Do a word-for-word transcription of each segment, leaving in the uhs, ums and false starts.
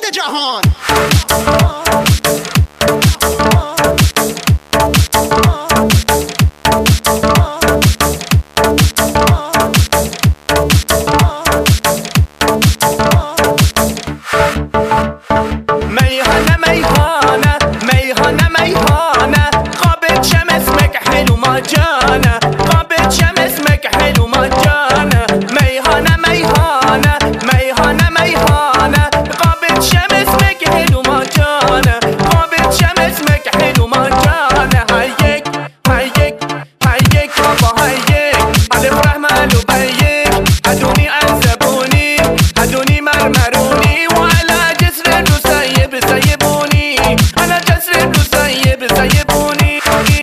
جهان. میهانه میهانه میهانه میهانه قابل شم اسمك حلو ما جانه قابل شم اسمك حلو ما جانه میهانه میهانه میهانه میهانه قابل شم اسمك حلو ما جانه قابل شم اسمك حلو ما جانه هيك هيك هيك بابا هيك الف رحمة له بيك هدوني عذبوني هدوني مرمروني وعلى جسر سيب سيبوني على جسر سيب سيبوني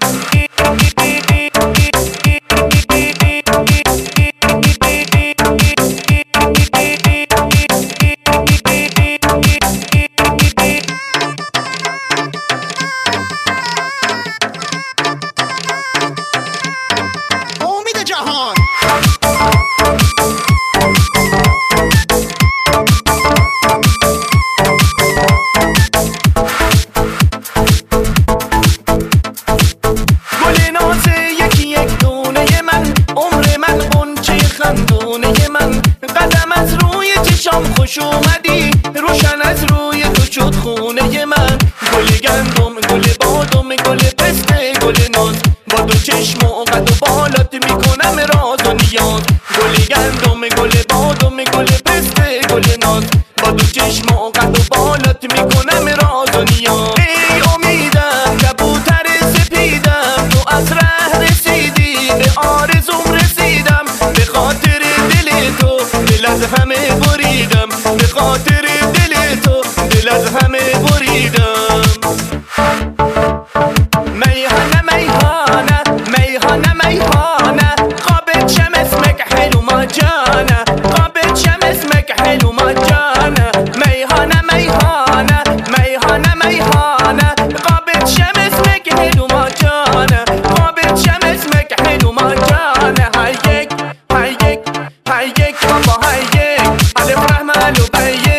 امید جهان. گل ناز یکی یک دونه من عمر من غنچه خندونه من قدم از روی چشام خوش اومدی روشن از روی تو شد خونه من گل گندم گل بادم گل پسته گل ناز با دو چشم و قد و بالات میکنم راز و نیاز گل گندم گل بادم گل پسته گل ناز با دو چشم و قد و بالات میکنم راز و نیاز ای امیدم کبوتر سپیدم تو از ره رسیدی به آرزوم رسیدم به خاطر دل تو دل از همه بریدم به خاطر دل تو دل از همه بریدم میهانه میهانه میهانه میهانه قابل شم اسمك حلو ما جانه قابل شم اسمك حلو ما جانه میهانه میهانه میهانه میهانه قابل شم اسمك حلو ما جانه قابل شم اسمك حلو ما جانه هيك هيك هيك بابا هيك الف رحمة له بيك